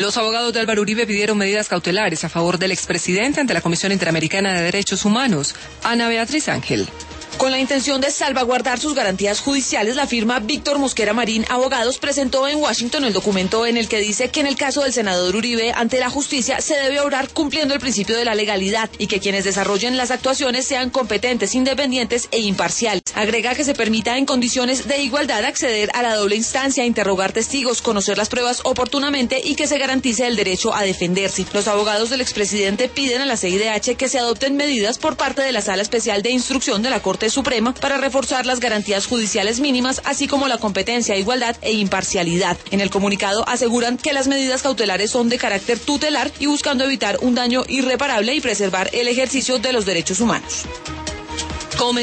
Los abogados de Álvaro Uribe pidieron medidas cautelares a favor del expresidente ante la Comisión Interamericana de Derechos Humanos. Ana Beatriz Ángel. Con la intención de salvaguardar sus garantías judiciales, la firma Víctor Mosquera Marín Abogados presentó en Washington el documento en el que dice que en el caso del senador Uribe ante la justicia se debe obrar cumpliendo el principio de la legalidad y que quienes desarrollen las actuaciones sean competentes, independientes e imparciales. Agrega que se permita en condiciones de igualdad acceder a la doble instancia, interrogar testigos, conocer las pruebas oportunamente y que se garantice el derecho a defenderse. Los abogados del expresidente piden a la CIDH que se adopten medidas por parte de la Sala Especial de Instrucción de la Corte Suprema para reforzar las garantías judiciales mínimas, así como la competencia, igualdad e imparcialidad. En el comunicado aseguran que las medidas cautelares son de carácter tutelar y buscando evitar un daño irreparable y preservar el ejercicio de los derechos humanos.